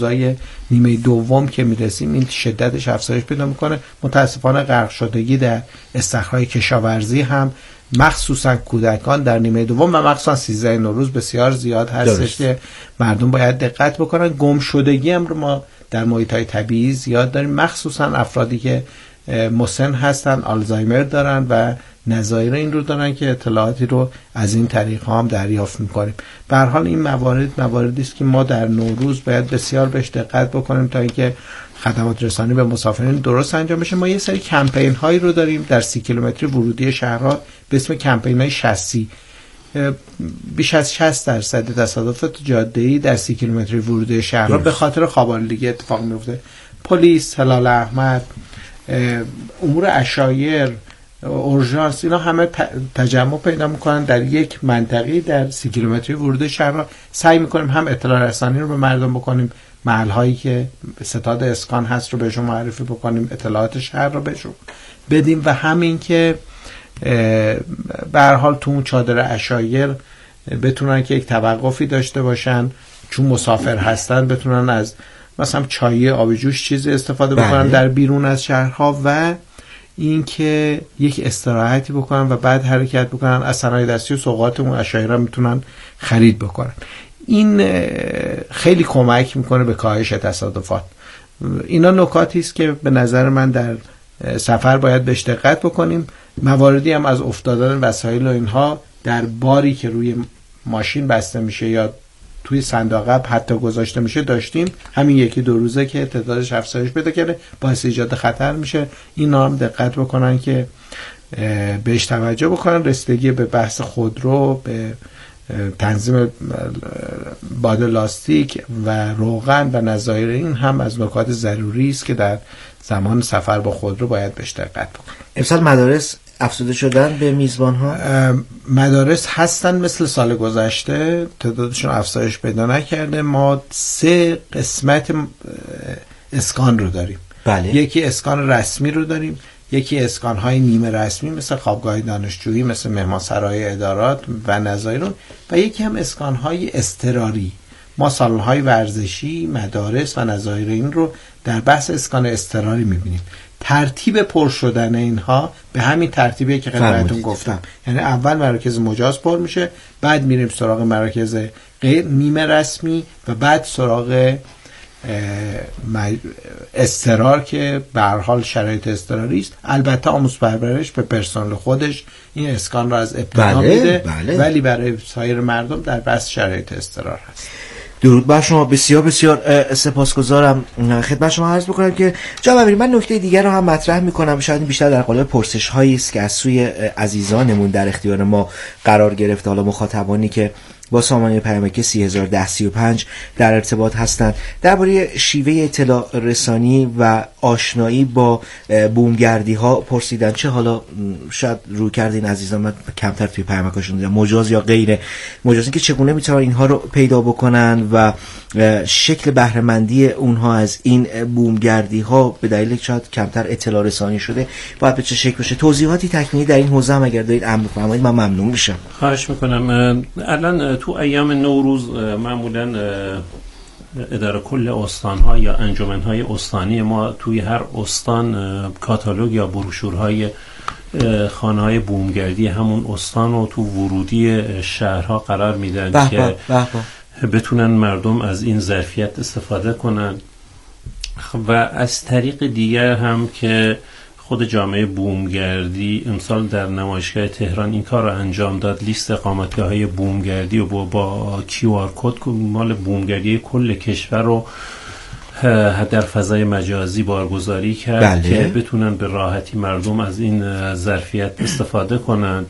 روزای نیمه دوم که میرسیم این شدتش افزایش پیدا میکنه. متاسفانه غرق شدگی در استخرهای کشاورزی هم مخصوصا کودکان در نیمه دوم و مخصوصا 13 نوروز بسیار زیاد هستش که مردم باید دقت بکنن. گم شدگی هم رو ما در محیط‌های طبیعی زیاد داریم، مخصوصا افرادی که مسن هستن، آلزایمر دارن و نظایر این رو دارن که اطلاعاتی رو از این طریق هم دریافت میکنیم. به هر حال این مواردی است که ما در نوروز باید بسیار بهش دقت بکنیم تا اینکه خدمات رسانی به مسافرین درست انجام بشه. ما یه سری کمپین هایی رو داریم در 30 کیلومتری ورودی شهرها به اسم کمپین های 60. بیش از 60% تصادفات جاده‌ای در 30 کیلومتری ورودی شهرها به خاطر خواب‌آلودگی اتفاق میفته. پلیس، هلال احمر، امور عشایر، اورژانس، اینا همه تجمع پیدا میکنن در یک منطقه در 30 کیلومتری ورود شهر. سعی میکنیم هم اطلاع رسانی رو به مردم بکنیم، محل هایی که ستاد اسکان هست رو بهشون معرفی بکنیم، اطلاعات شهر رو بهشون بدیم و همین که به هر حال تو اون چادر عشایر بتونن که یک توقفی داشته باشن، چون مسافر هستن بتونن از مثلا چای آب جوش چیزی استفاده بکنن در بیرون از شهرها و اینکه یک استراحتی بکنن و بعد حرکت بکنن. از صنایع دستی و سوغات اون عشایر میتونن خرید بکنن. این خیلی کمک میکنه به کاهش تصادفات. اینا نکاتی است که به نظر من در سفر باید بهش دقت بکنیم. مواردی هم از افتادن وسایل و اینها در باری که روی ماشین بسته میشه یا توی صندوق عقب حتی گذاشته میشه داشتیم. همین یکی دو روزه که تعدادش افزایش پیدا کرده، باعث ایجاد خطر میشه. اینا هم دقت بکنن که بهش توجه بکنن. رسیدگی به بحث خودرو، به تنظیم باد لاستیک و روغن و نظایر این هم از نکات ضروری است که در زمان سفر با خودرو باید بهش دقت بکنن. امسال مدارس افزوده شدن به میزبان ها؟ مدارس هستن مثل سال گذشته، تعدادشون افزایش پیدا نکرده. ما 3 قسمت اسکان رو داریم. بله. یکی اسکان رسمی رو داریم، یکی اسکان های نیمه رسمی مثل خوابگاه دانشجویی، مثل مهمانسرای ادارات و نظایر، و یکی هم اسکان های اضطراری. ما سالن های ورزشی، مدارس و نظایر این رو در بحث اسکان اضطراری میبینیم. ترتیب پر شدن اینها به همین ترتیبیه که خدمتتون گفتم، یعنی اول مراکز مجاز پر میشه، بعد میریم سراغ مراکز غیر نیمه رسمی و بعد سراغ اضطرار که به هر حال شرایط اضطراری است. البته آموز پرورش به پرسنل خودش این اسکان را از ابتدا میده، ولی برای سایر مردم در بس شرایط اضطرار هست. درود بر شما، بسیار بسیار سپاسگزارم. خدمت شما عرض بکنم که جناب امیری، من نکته دیگر رو هم مطرح میکنم، شاید بیشتر در قالب پرسش هایی است که از سوی عزیزانمون در اختیار ما قرار گرفته، حالا مخاطبانی که با سامانه پیامک 301035 در ارتباط هستند، درباره شیوه اطلاع رسانی و آشنایی با بومگردی ها پرسیدن. چه حالا شاید رو کردین عزیزان من کمتر توی پیامکاشون دیدم، مجاز یا غیر مجاز، که چگونه میتونن اینها رو پیدا بکنن و شکل بهره مندی اونها از این بومگردی ها به دلیل شاید کمتر اطلاع رسانی شده باید به چه شکل باشه. توضیحاتی تکمیلی در این حوزه هم اگر دارید امر بفرمایید، من ممنون میشم. خواهش میکنم. الان تو ایام نوروز معمولا اداره کل استان‌ها یا انجمن‌های استانی ما توی هر استان کاتالوگ یا بروشورهای خانه‌های بومگردی همون استان و تو ورودی شهرها قرار میدن که بتونن مردم از این ظرفیت استفاده کنن. و از طریق دیگر هم که خود جامعه بومگردی امسال در نمایشگاه تهران این کار رو انجام داد، لیست اقامتگاه‌های بومگردی و با QR کد مال بومگردی کل کشور رو در فضای مجازی بارگذاری کرد که بتونن به راحتی مردم از این ظرفیت استفاده کنن.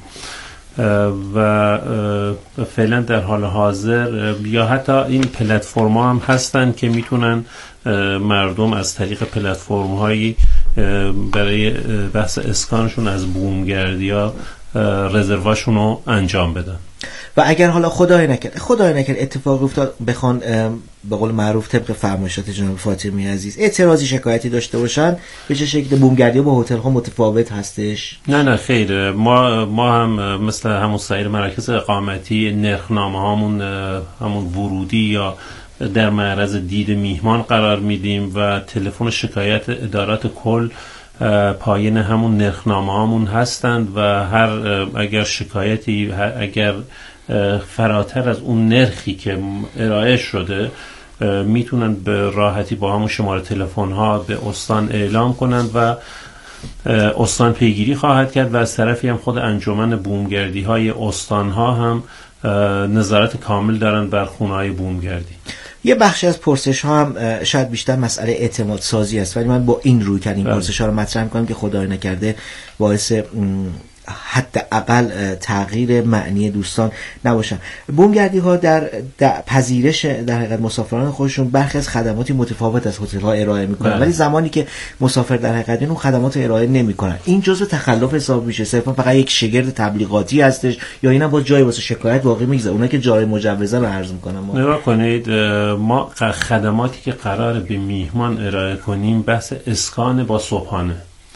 و فعلا در حال حاضر یا حتی این پلتفرم‌ها هم هستن که میتونن مردم از طریق پلتفرم‌هایی برای بحث اسکانشون از بومگردی‌ها رزرواشون رو انجام بدن. و اگر حالا خدای نکرد اتفاق افتاد بخوان به قول معروف طبق فرمایشات جناب فاطمی عزیز اعتراضی شکایتی داشته باشن، به چه شکل بومگردی با هتل ها متفاوت هستش؟ نه خیر، ما هم مثل همون سایر مراکز اقامتی نرخنامه هامون همون ورودی یا در معرض دید میهمان قرار میدیم و تلفن شکایت ادارات کل پایین همون نرخنامه هامون هستند و هر اگر شکایتی اگر فراتر از اون نرخی که ارائه شده میتونن به راحتی با همون شماره تلفن ها به استان اعلام کنند و استان پیگیری خواهد کرد و از طرفی هم خود انجمن بومگردی های استان ها هم نظارت کامل دارن بر خونه های بومگردی. یه بخشی از پرسش ها هم شاید بیشتر مسئله اعتماد سازی است، ولی من با این روی کردم این پرسش ها رو مطرح می‌کنم که خدای نکرده باعث حداقل تغییر معنی دوستان نباشن. بومگردی ها در پذیرش در حقیقت مسافران خودشون برخی از خدماتی متفاوت از هتل ها ارائه میکنن، ولی زمانی که مسافر در حقیقت اون خدمات ارائه نمیکنن این جزء تخلف حساب میشه؟ صرفا فقط یک شگرد تبلیغاتی هستش یا اینا با جای واسه شکایت واقعی میگذاره؟ اونایی که جای مجوزه رو عرض میکنن. نگاه کنید، ما خدماتی که قرار به میهمان ارائه کنیم بحث اسکان با صبحانه،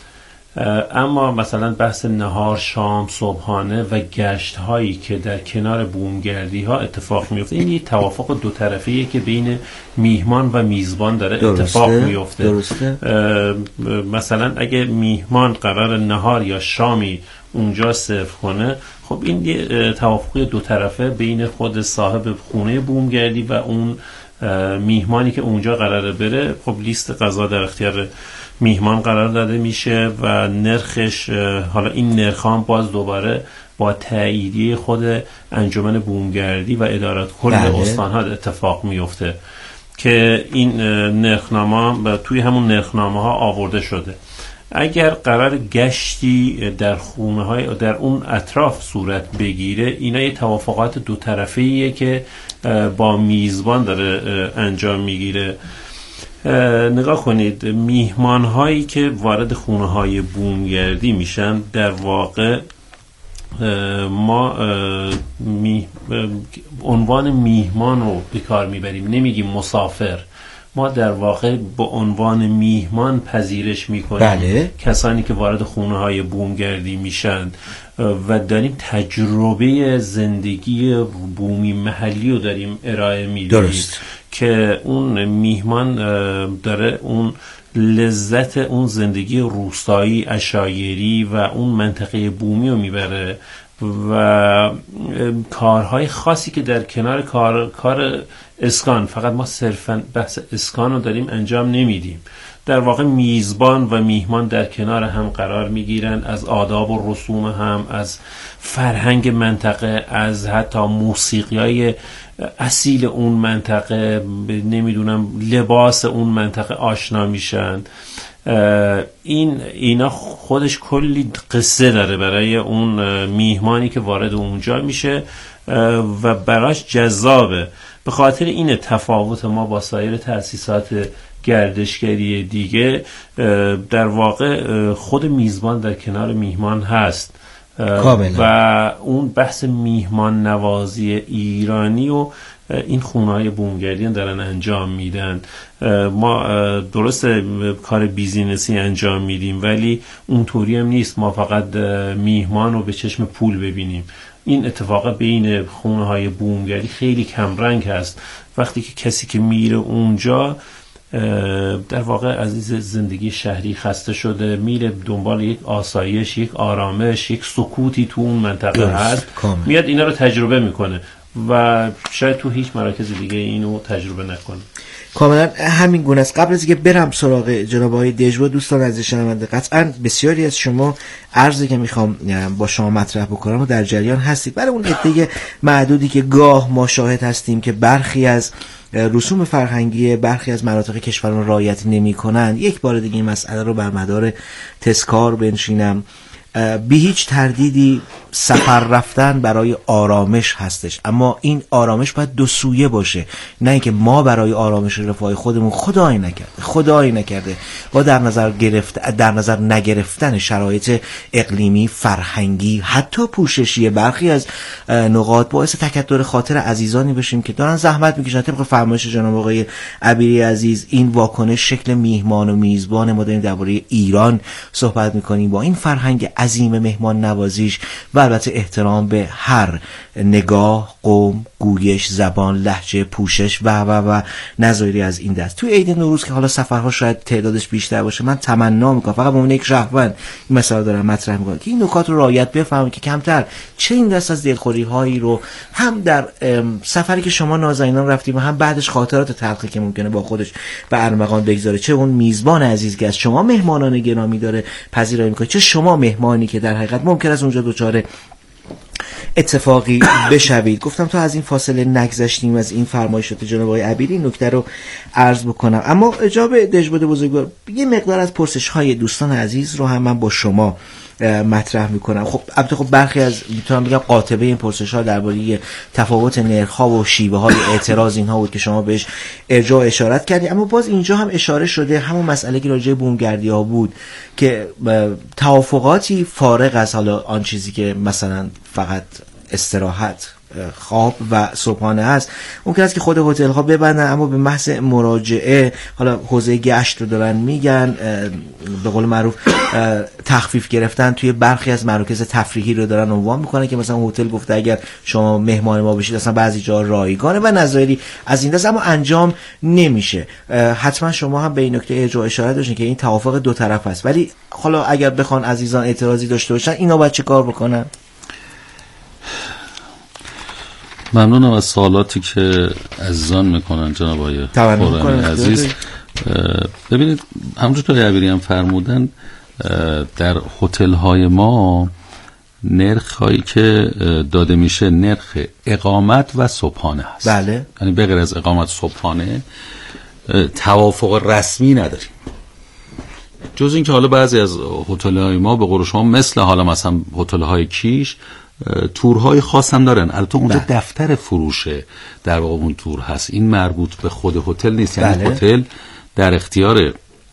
اما مثلا بحث نهار، شام، صبحانه و گشت هایی که در کنار بومگردی ها اتفاق میفته، این یه توافق دو طرفه‌ایه که بین میهمان و میزبان داره اتفاق میفته. درسته. مثلا اگه میهمان قرار نهار یا شامی اونجا سرو کنه، خب این یه توافق دو طرفه بین خود صاحب خونه بومگردی و اون میهمانی که اونجا قراره بره. خب لیست غذا در اختیار میهمان قرار داده میشه و نرخش، حالا این نرخ هم باز دوباره با تاییدیه خود انجمن بومگردی و ادارات کل استان ها اتفاق میفته که این نرخنامه توی همون نرخنامه ها آورده شده. اگر قرار گشتی در خونه های در اون اطراف صورت بگیره، اینا یه توافقات دو طرفه‌ایه که با میزبان داره انجام میگیره. نگاه کنید، میهمان هایی که وارد خونه های بومگردی میشن، در واقع ما عنوان میهمان رو به کار میبریم، نمیگیم مسافر. ما در واقع با عنوان میهمان پذیرش میکنیم کسانی که وارد خونه های بومگردی میشن و داریم تجربه زندگی بومی محلی رو داریم ارائه میدیم که اون میهمان داره اون لذت اون زندگی روستایی عشایری و اون منطقه بومی رو میبره و کارهای خاصی که در کنار کار اسکان، فقط ما صرفا بحث اسکان رو داریم انجام نمیدیم. در واقع میزبان و میهمان در کنار هم قرار میگیرن، از آداب و رسوم هم، از فرهنگ منطقه، از حتی موسیقیای اصیل اون منطقه، نمیدونم لباس اون منطقه آشنا میشن. اینا خودش کلی قصه داره برای اون میهمانی که وارد اونجا میشه و براش جذابه. به خاطر این تفاوت ما با سایر تأسیسات گردشگری دیگه، در واقع خود میزبان در کنار میهمان هست کاملا. و اون بحث میهمان نوازی ایرانی و این خونه‌های بومگردی دارن انجام میدن. ما درست کار بیزینسی انجام میدیم، ولی اونطوری هم نیست ما فقط میهمان رو به چشم پول ببینیم. این اتفاق بین خونه‌های بومگردی خیلی کمرنگ هست. وقتی که کسی که میره اونجا در واقع از زندگی شهری خسته شده، میره دنبال یک آسایش، یک آرامش، یک سکوتی تو اون منطقه هست، میاد اینا رو تجربه میکنه و شاید تو هیچ مراکز دیگه اینو تجربه نکنه. کاملا همین گونه است. قبل از اینکه برم سراغ جناب آقای دژوا، دوستان عزیز شنونده، قطعا بسیاری از شما عرضی که میخوام با شما مطرح بکنم و در جریان هستید. برای اون عده معدودی که گاه ما شاهد هستیم که برخی از رسوم فرهنگی برخی از مناطق کشورمان رعایت نمی‌کنند، یک بار دیگه این مسئله رو بر مدار تذکار بنشینم. بی هیچ تردیدی سفر رفتن برای آرامش هستش، اما این آرامش باید دو سویه باشه، نه اینکه ما برای آرامش رفاه خودمون خدای نکرده با در نظر نگرفتن شرایط اقلیمی، فرهنگی، حتی پوششی برخی از نقاط باعث تکدر خاطر عزیزانی بشیم که دارن زحمت میکشن. طبق فرمایش جناب آقای عبیری عزیز، این واکنش شکل میهمان و میزبان ما داریم درباره ایران صحبت میکنیم با این فرهنگ عظیم مهمان نوازیش و البته احترام به هر نگاه، قوم، گویش، زبان، لهجه، پوشش و نظایری از این دست. توی عید نوروز که حالا سفرها شاید تعدادش بیشتر باشه، من تمنا میکنم فقط به عنوان یک شهروند این مسئله دارم مطرح میکنم که این نکات رو رعایت بفهمم که کمتر چه این دست از دلخوری هایی رو هم در سفری که شما نازنینان رفتیم و هم بعدش خاطرات تلخی که ممکنه با خودش به ارمغان بگذاره، چه اون میزبان عزیز که از شما مهمانان گرامی داره پذیرایی میکنه، چه شما مهمانی که در حقیقت ممکن است اونجا دچار اتفاقی بشوید. گفتم تا از این فاصله نگذشتیم از این فرمایشات جناب آقای عبیری، نکته رو عرض بکنم. اما جناب دژبود بزرگوار، یه مقدار از پرسش های دوستان عزیز رو هم من با شما مطرح میکنم. خب البته خب برخی از میتونم بگم قاطبه این پرسش ها درباره تفاوت نرخ ها و شیوه های اعتراض اینها بود که شما بهش ارجاع اشارت کردی، اما باز اینجا هم اشاره شده همون مسئله که راجع به بومگردی ها بود که توافقاتی فارغ از حالا آن چیزی که مثلا فقط استراحت، خواب و صبحانه هست ممکن است که خود هتل ها ببندن، اما به محض مراجعه حالا حوزه گشت رو دارن میگن، به قول معروف تخفیف گرفتن توی برخی از مراکز تفریحی رو دارن عنوان میکنن که مثلا هتل گفته اگر شما مهمان ما بشید اصلا بعضی جا رایگانه و نظایری از این دست، اما انجام نمیشه. حتما شما هم به این نکته ارجاع اشاره داشتین که این توافق دو طرف است، ولی حالا اگر بخوان عزیزان اعتراضی داشته باشن اینا باید چه کار بکنن؟ ممنونم از سوالاتی که عزیزان میکنن جناب آقای خرمی عزیز. ببینید همونجور که عبیری هم فرمودن، در هتل های ما نرخ هایی که داده میشه نرخ اقامت و صبحانه هست. بله. یعنی بغیر از اقامت صبحانه توافق رسمی نداریم، جز این که حالا بعضی از هتل های ما به قول شما مثل حالا مثلا هتل های کیش تورهای خاص هم دارن. البته اونجا دفتر فروشه در واقع اون تور هست، این مربوط به خود هتل نیست. یعنی هتل در اختیار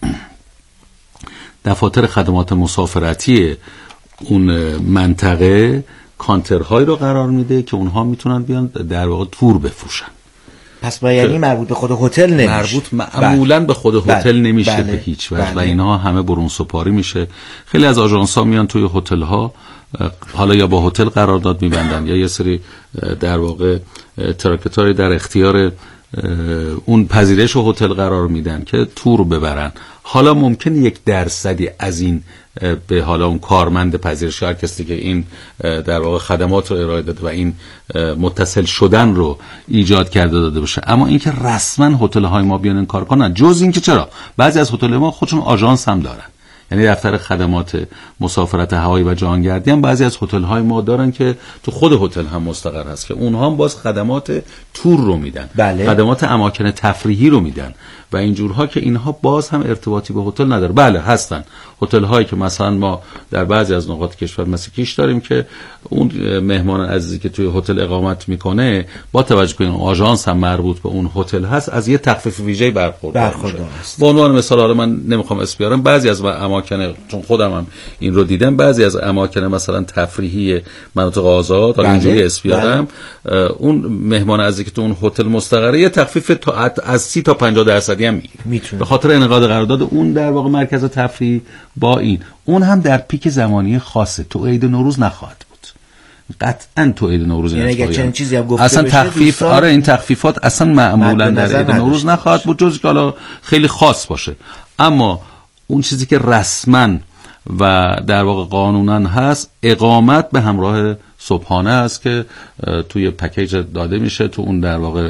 دفاتر خدمات مسافرتی اون منطقه کانترهایی رو قرار میده که اونها میتونن بیان در واقع تور بفروشن. پس یعنی مربوط به خود هتل نمیشه، مربوط معمولاً به خود هتل نمیشه به هیچ وجه و اینها همه برون سپاری میشه. خیلی از آژانس‌ها میان توی هتل ها، حالا یا با هتل قرارداد میبندن یا یه سری در واقع تراکتاری در اختیار اون پذیرش هتل قرار میدن که تور ببرن. حالا ممکن 1% از این به حالا اون کارمند پذیرش، هر کسی که این در واقع خدمات رو ارائه داده و این متصل شدن رو ایجاد کرده داده باشه، اما اینکه رسما هتل های ما بیان این کار کنن، جز اینکه چرا بعضی از هتل ما خودشون آژانس هم دارن، یعنی دفتر خدمات مسافرت هوایی و جهانگردی هم بعضی از هتل های ما دارن که تو خود هتل هم مستقر هست که اونها هم باز خدمات تور رو میدن. بله. خدمات اماکن تفریحی رو میدن و اینجورها که اینها باز هم ارتباطی به هتل نداره. بله هستن هتل هایی که مثلا ما در بعضی از نقاط کشور مثل کیش داریم که اون مهمان عزیزی که توی هتل اقامت میکنه با توجه به این آژانس هم مربوط به اون هتل هست از یه تخفیف ویژه‌ای برخوردار است. به عنوان مثال حالا من نمیخوام اسم بیارم، بعضی از اماکن، چون خودم هم این رو دیدم، بعضی از اماکن مثلا تفریحی مناطق آزاد حالا اینجوری اسم بیارم، اون مهمان عزیزی که تو اون هتل مستقره یه تخفیف از 30 تا 50% هم میتونه به خاطر انعقاد قرارداد اون در واقع مرکز تفریحی با این. اون هم در پیک زمانی خاصه، تو عید نوروز نخواهد بود قطعا. تو عید نوروز یعنی اگه چنین چیزی هم گفته اصلا تخفیف آره این تخفیفات اصلا معمولا در عید نوروز نخواهد بود، جز که حالا خیلی خاص باشه. اما اون چیزی که رسما و در واقع قانونا هست اقامت به همراه صبحانه است که توی پکیج داده میشه، تو اون در واقع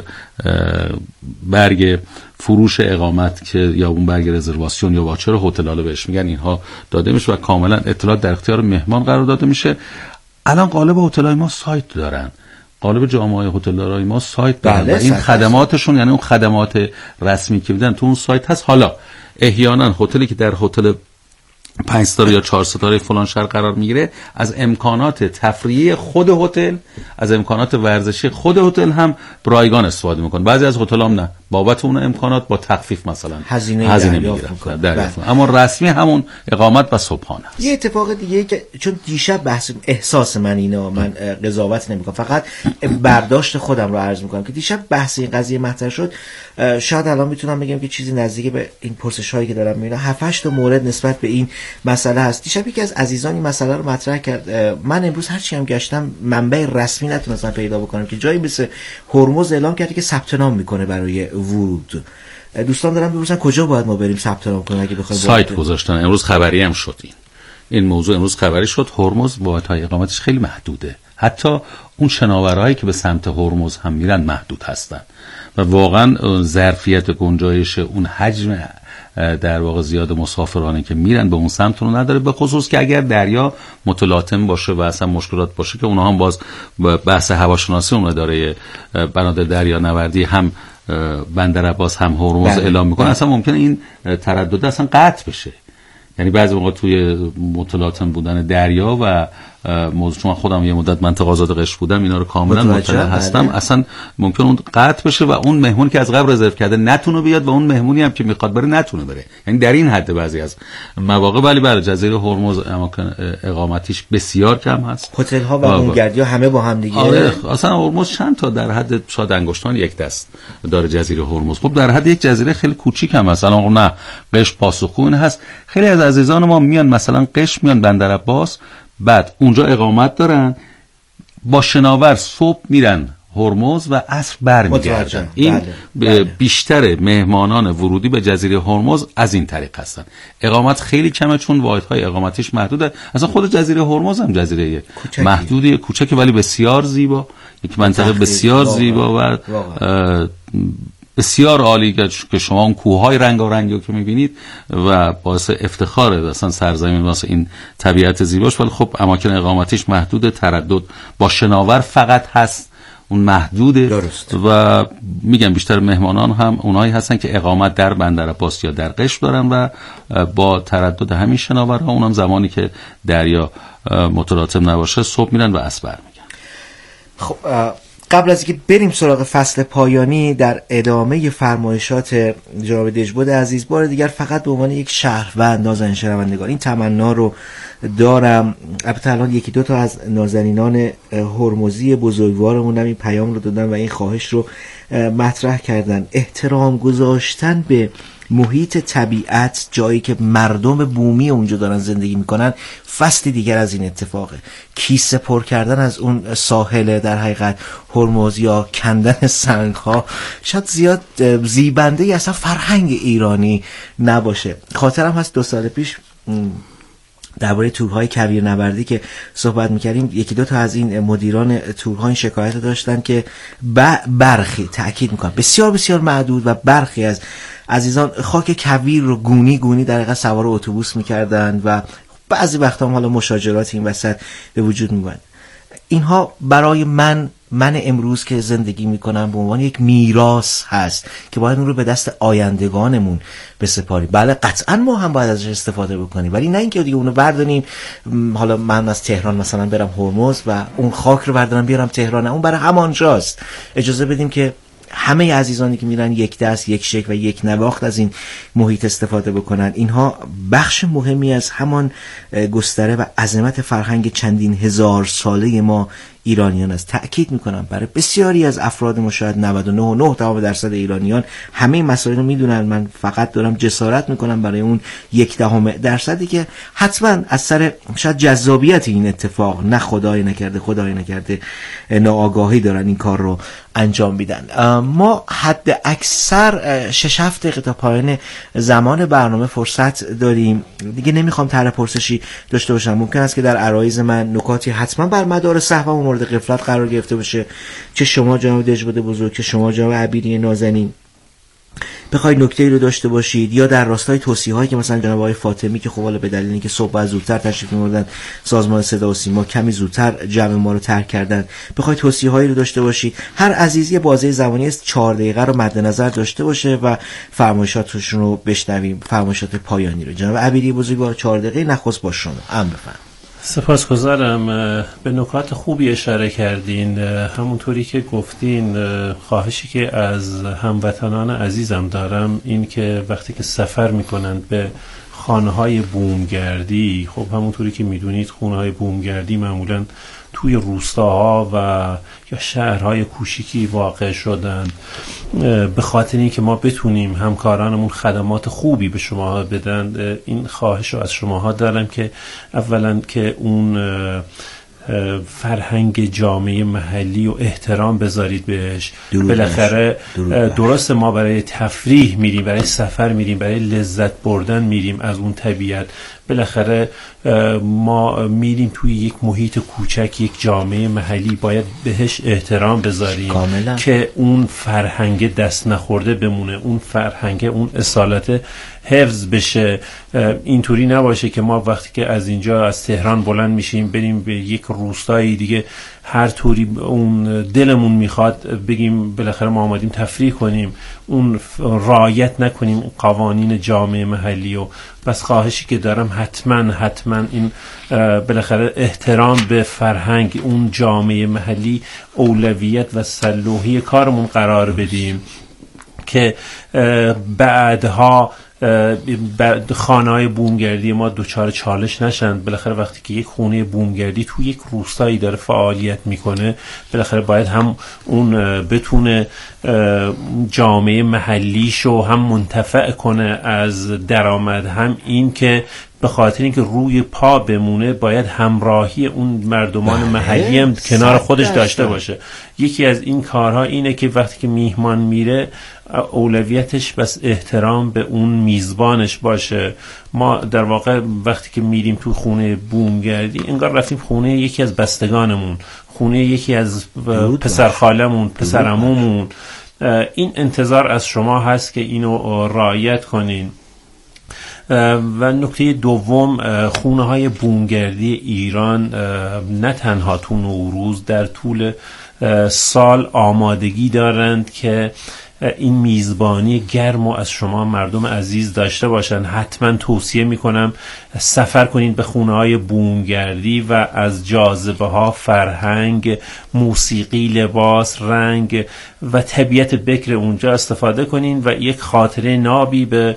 برگ فروش اقامت که یا اون برگ رزرواسیون یا واچر هتل ها بهش میگن، اینها داده میشه و کاملا اطلاعات در اختیار مهمان قرار داده میشه. الان غالب هتل‌های ما سایت دارن، غالب جامعه هتل‌دارای ما سایت دارن و این خدماتشون یعنی اون خدمات رسمی که میدن تو اون سایت هست. حالا احیانا هتلی که در هتل 5 ستاره یا 4 ستاره فلان شهر قرار میگیره از امکانات تفریحی خود هتل، از امکانات ورزشی خود هتل هم رایگان استفاده میکنه. بعضی از هتل هم نه، بابت اون امکانات با تخفیف مثلا هزینه میگیرن. اما رسمی همون اقامت و صبحانه است. یه اتفاق دیگه که چون دیشب بحث احساس من قضاوت نمیکنم، فقط برداشت خودم رو عرض میکنم که دیشب بحث این قضیه مطرح شد. شاید الان میتونم بگم که چیزی نزدیک به این پرسش هایی که دارم میبینم 7-8 تا مورد نسبت به این مسئله هست. دیشب یکی از عزیزان این مسئله رو مطرح کرد. من امروز هر چی هم گشتم منبع رسمی نتونستم پیدا بکنم که جایی مثل هرمز اعلام کرده که ثبت نام میکنه برای ورود. دوستان دارم بپرسن کجا باید ما بریم ثبت نام کنیم اگه بخوایم؟ سایت گذاشتن امروز خبری هم شد این موضوع امروز خبری شد. هرمز واحدهای اقامتش خیلی محدوده، حتی اون شناورهایی که به سمت هرمز هم میرن محدود هستن و واقعا ظرفیت گنجایش اون حجم در واقع زیاد مسافرانی که میرن به اون سمت رو نداره، به خصوص که اگر دریا متلاطم باشه و اصلا مشکلات باشه که اونها هم باز بحث هواشناسی اون اداره بنادر دریا نوردی هم بندر عباس هم هرمز اعلام میکنه اصلا ممکنه این تردد اصلا قطع بشه. یعنی بعضی موقع توی متلاطم بودن دریا و موضوع، چون خودم یه مدت منطقه آزاد قشر بودم اینا رو کاملا مطلع هستم، اصلا ممکن اون قطع بشه و اون مهمون که از قبل رزرو کرده نتونه بیاد و اون مهمونی هم که میخواد بره نتونه بره. یعنی در این حد بعضی از مواقع. ولی برای جزیره هرمز اماکن اقامتیش بسیار کم هست. هتل ها و بومگردی‌ها همه با هم دیگه. اصلا هرمز چند تا در حد شاید انگشتان یک دست داره جزیره هرمز. خب در حد یک جزیره خیلی کوچیک هم هست. الان نه قشر پاسخگو هست. خیلی از عزیزان ما میان مثلا قشر میان بندر عباس، بعد اونجا اقامت دارن، با شناور صبح میرن هرمز و عصر برمیگردن. این بیشتر مهمانان ورودی به جزیره هرمز از این طریق هستن. اقامت خیلی کمه چون واحدهای اقامتیش محدوده. اصلا خود جزیره هرمز هم جزیره محدودی کوچکه ولی بسیار زیبا، یک منطقه بسیار زیبا و بسیار عالی که شما اون کوههای رنگارنگی رو که می‌بینید و باعث افتخاره اصلا سرزمین واسه این طبیعت زیباش. ولی خب اماکن اقامتیش محدوده، تردد با شناور فقط هست، اون محدوده. درست. و میگم بیشتر مهمانان هم اونایی هستن که اقامت در بندر عباس یا در قشر دارن و با تردد همین شناورها، اونم زمانی که دریا متلاطم نباشه صبح میرن و عصر برمیگردن. خب قبل از اینکه بریم سراغ فصل پایانی، در ادامه فرمایشات جناب دژبود عزیز بار دیگر فقط به عنوان یک شهروند نازنین شنوندگان این تمنا رو دارم. البته الان یکی دو تا از نازنینان هرمزی بزرگوارمون هم این پیام رو دادن و این خواهش رو مطرح کردن. احترام گذاشتن به محیط طبیعت، جایی که مردم بومی اونجا دارن زندگی میکنن، فصلی دیگر از این اتفاقه. کیسه پر کردن از اون ساحل در حقیقت هرمز یا کندن سنگ ها شاید زیاد زیبنده ای اصلا فرهنگ ایرانی نباشه. خاطرم هست 2 سال پیش درباره تورهای کویرنوردی که صحبت میکردیم، یکی دو تا از این مدیران تورها این شکایت داشتن که برخی، تأکید میکنم بسیار بسیار معدود و برخی از عزیزان خاک کویر رو گونی در حقیقت سوار اتوبوس میکردن و بعضی وقتا هم حالا مشاجرات این وسط به وجود میومد. اینها برای من امروز که زندگی میکنم به عنوان یک میراث هست که باید اون رو به دست آیندگانمون بسپاریم. بله قطعا ما هم باید ازش استفاده بکنیم، ولی نه اینکه دیگه اونو برداریم حالا من از تهران مثلا برم هرمز و اون خاک رو بردارم بیارم تهران، اون برای همانجاست. اجازه بدیم که همه عزیزانی که میرن یک دست، یک شک و یک نواخت از این محیط استفاده بکنن. اینها بخش مهمی از همان گستره و عظمت فرهنگ چندین هزار ساله ما ایرانیان است. تأکید میکنم برای بسیاری از افراد ما، شاید 99.9% ایرانیان همه این مسائل رو میدونن. من فقط دارم جسارت میکنم برای اون 0.1% که حتما از سر شاید جذابیت این اتفاق، نه خدای نکرده ناآگاهی دارن این کار رو انجام میدن. ما حد اکثر 6-7 دقیقه تا پایان زمان برنامه فرصت داریم. دیگه نمیخوام طرح پرسشی داشته باشم. ممکن است که در عرایض من نکاتی حتما بر مدار صحبه مورد غفلت قرار گرفته باشه، چه شما جناب دژبود بزرگ، چه شما جناب عبیری نازنین بخواید نکته‌ای رو داشته باشید، یا در راستای توصیه‌هایی که مثلا جناب آقای فاطمی که خب حالا به دلیل اینکه صبح از زودتر تشریف می‌بردن سازمان صدا و سیما کمی زودتر جمع ما رو ترک کردن، بخواید توصیه‌هایی رو داشته باشید. هر عزیزی بازه زمانی است 4 دقیقه رو مد نظر داشته باشه و فرمایشاتشون رو بشنویم، فرمایشات پایانی رو. جناب عبیری بزرگوار 4 دقیقه نخست با شما. بفرمایید. سپاسگزارم. به نکات خوبی اشاره کردین. همونطوری که گفتین، خواهشی که از هموطنان عزیزم دارم این که وقتی که سفر میکنند به خانه‌های بومگردی، خب همونطوری که میدونید خانه‌های بومگردی معمولاً توی روستاها و یا شهرهای کوچیکی واقع شدن، به خاطر اینکه ما بتونیم همکارانمون خدمات خوبی به شما بدن، این خواهش رو از شماها دارم که اولا که اون فرهنگ جامعه محلی و احترام بذارید بهش. بالاخره درست ما برای تفریح میریم، برای سفر میریم، برای لذت بردن میریم از اون طبیعت. بالاخره ما میریم توی یک محیط کوچک، یک جامعه محلی، باید بهش احترام بذاریم کاملا. که اون فرهنگ دست نخورده بمونه، اون فرهنگ، اون اصالت حفظ بشه. اینطوری نباشه که ما وقتی که از اینجا از تهران بلند میشیم بریم به یک روستایی دیگه هر طوری اون دلمون میخواد بگیم بالاخره ما آمدیم تفریح کنیم، اون رعایت نکنیم قوانین جامعه محلی. و بس خواهشی که دارم حتما این بالاخره احترام به فرهنگ اون جامعه محلی اولویت و صلوحی کارمون قرار بدیم که بعدها خانه‌های بومگردی ما دوچار چالش نشن. بالاخره وقتی که یک خونه بومگردی تو یک روستایی داره فعالیت میکنه، بالاخره باید هم اون بتونه جامعه محلیشو هم منتفع کنه از درآمد، هم این که به خاطر اینکه روی پا بمونه باید همراهی اون مردمان محلی هم کنار خودش داشته باشه. یکی از این کارها اینه که وقتی که میهمان میره اولویتش بس احترام به اون میزبانش باشه. ما در واقع وقتی که میریم تو خونه بومگردی انگار رفتیم خونه یکی از بستگانمون، خونه یکی از پسرخالمون، پسرعمومون. این انتظار از شما هست که اینو رعایت کنین. و نکته دوم، خونه های بومگردی ایران نه تنها تو نوروز، در طول سال آمادگی دارند که این میزبانی گرم و از شما مردم عزیز داشته باشن. حتما توصیه میکنم سفر کنید به خونه های بومگردی و از جاذبه ها، فرهنگ، موسیقی، لباس، رنگ و طبیعت بکر اونجا استفاده کنین و یک خاطره نابی به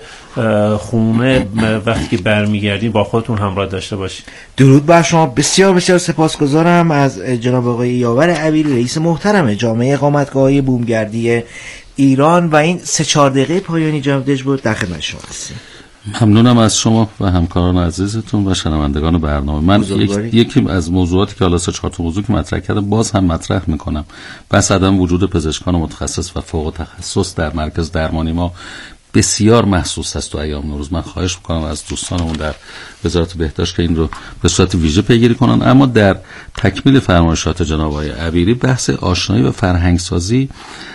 خونه وقتی که برمیگردین با خودتون همراه داشته باشید. درود بر شما. بسیار بسیار سپاسگزارم از جناب آقای یاور عبیری، رئیس محترم جامعه اقامتگاه‌های بومگردی ایران. و این 3-4 دقیقه پایانی جناب دژبور در خدمت شما هستیم. ممنونم از شما و همکاران عزیزتون و شنوندگان برنامه. من یکی از موضوعاتی که حالا 3-4 تا موضوع که مطرح کردم باز هم مطرح میکنم. بس عدم وجود پزشکان متخصص و فوق تخصص در مرکز درمانی ما بسیار محسوس است تو ایام نوروز. من خواهش میکنم از دوستانمون در وزارت بهداشت که این رو به صورت ویژه پیگیری کنن. اما در تکمیل فرمایشات جناب آقای عبیری، بحث آشنایی و فرهنگسازی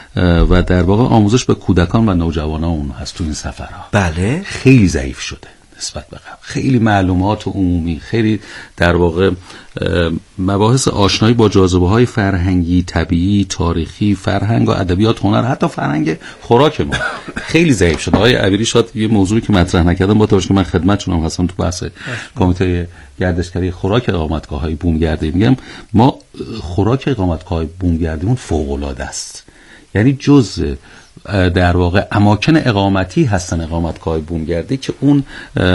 و در واقع آموزش به کودکان و نوجوانان اون هست تو این سفرها. بله، خیلی ضعیف شده نسبت به قبل. خیلی معلومات عمومی، خیلی در واقع مباحث آشنایی با جاذبه‌های فرهنگی، طبیعی، تاریخی، فرهنگ و ادبیات، هنر، حتی فرهنگ خوراک ما خیلی ضعیف شده. آقای عبیری شاید یه موضوعی که مطرح نکردم با توجه که من خدمتتونم هستم تو بحث کمیته گردشگری خوراک اقامتگاه‌های بومگردی، میگم ما خوراک اقامتگاه‌های بومگردیمون فوق‌العاده است. یعنی جزء در واقع اماکن اقامتی هستن اقامتگاه بومگردی که اون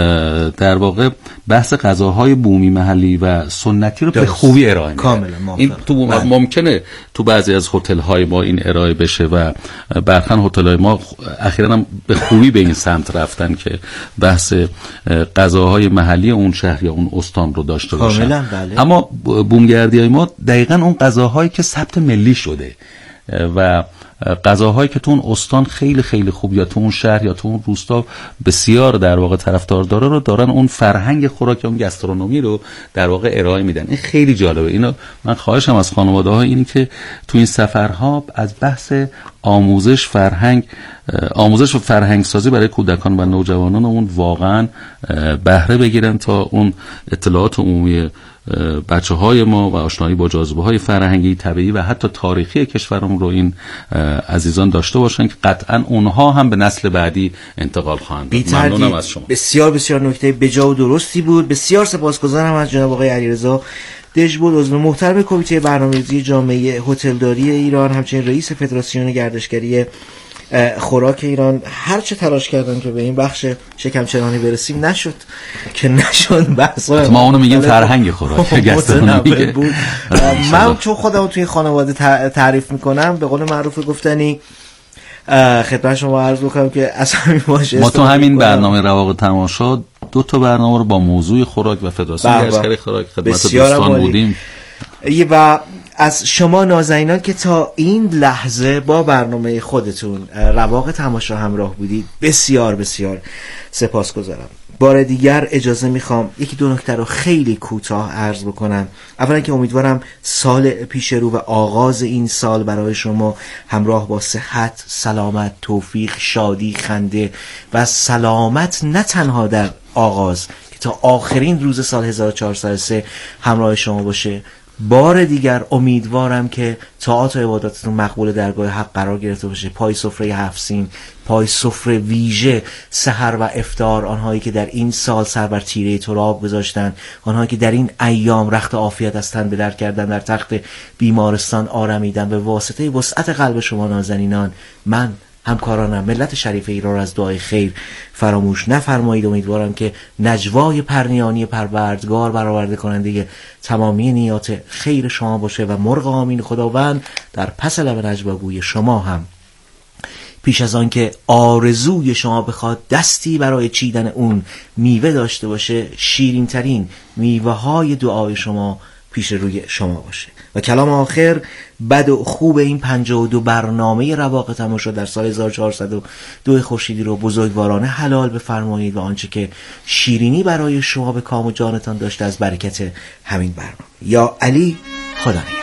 در واقع بحث غذاهای بومی محلی و سنتی رو به خوبی ارائه میده. کاملا این تو ممکنه تو بعضی از هتل‌های ما این ارائه بشه و برخلاف هتل‌های ما اخیراً هم به خوبی به این سمت رفتن که بحث غذاهای محلی اون شهر یا اون استان رو داشته باشن. بله. اما بومگردی‌های ما دقیقاً اون غذاهایی که ثبت ملی شده و غذاهایی که تو اون استان خیلی خیلی خوب یا تو اون شهر یا تو اون روستا بسیار در واقع طرفدار داره رو دارن، اون فرهنگ خوراک، اون گاسترونومی رو در واقع ارائه میدن. این خیلی جالبه. اینو من خواهشم از خانواده‌ها اینه که تو این سفرها از بحث آموزش و فرهنگ سازی برای کودکان و نوجوانان اون واقعا بهره بگیرن تا اون اطلاعات عمومی بچه‌های ما و آشنایی با جاذبه‌های فرهنگی، طبیعی و حتی تاریخی کشورمون رو این عزیزان داشته باشن که قطعاً اونها هم به نسل بعدی انتقال خواهند داد. ممنونم از شما. بسیار بسیار نکته بجا و درستی بود. بسیار سپاسگزارم از جناب آقای علیرضا دژبود، عضو محترم کمیته برنامه‌ریزی جامعه هتلداری ایران، همچنین رئیس فدراسیون گردشگری خوراک ایران. هر چه تلاش کردن که به این بخش شکمچرانی برسیم نشد که نشد. بحثا ما اونو میگیم فرهنگ خوراک گسترونومی بود. من چون خودم توی خانواده تعریف میکنم، به قول معروف گفتنی خدمت شما عرض بکنم که اصلا باشه. ما تو همین برنامه رواق تماشا 2 تا برنامه رو با موضوع خوراک و فدراسیون گردشگری خوراک خدمت دوستان بودیم. و از شما نازنینان که تا این لحظه با برنامه خودتون رواق تماشا همراه بودید بسیار بسیار سپاسگزارم. بار دیگر اجازه میخوام 1-2 نکته رو خیلی کوتاه عرض بکنم. اولا که امیدوارم سال پیش رو و آغاز این سال برای شما همراه با صحت، سلامت، توفیق، شادی، خنده و سلامت نه تنها در آغاز که تا آخرین روز سال 1403 همراه شما باشه. بار دیگر امیدوارم که طاعات و عباداتتون مقبول درگاه حق قرار گرفته باشه. پای سفره 7 سین، پای سفره ویژه سحر و افطار، آنهایی که در این سال سر بر تیره تراب گذاشتن، آنهایی که در این ایام رخت عافیت از تن به در کردن، در تخت بیمارستان آرمیدن، به واسطه وسعت قلب شما نازنینان من همکارانم ملت شریف ایران را از دعای خیر فراموش نفرمایید. امیدوارم که نجوای پرنیانی پروردگار برآورده کننده تمامی نیات خیر شما باشه و مرغ آمین خداوند در پس لب نجواگوی شما هم پیش از آن که آرزوی شما بخواد دستی برای چیدن اون میوه داشته باشه، شیرین ترین میوه های دعای شما پیش روی شما باشه. و کلام آخر، بد و خوب این 52 برنامه رواق تماشا در سال 1402 خورشیدی رو بزرگوارانه حلال بفرمایید و آنچه که شیرینی برای شما به کام و جانتان داشته از برکت همین برنامه. یا علی، خدا نگهدار.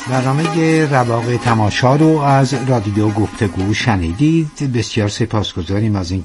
برنامه رواق تماشا رو از رادیو گفتگو شنیدید. بسیار سپاسگزاریم از این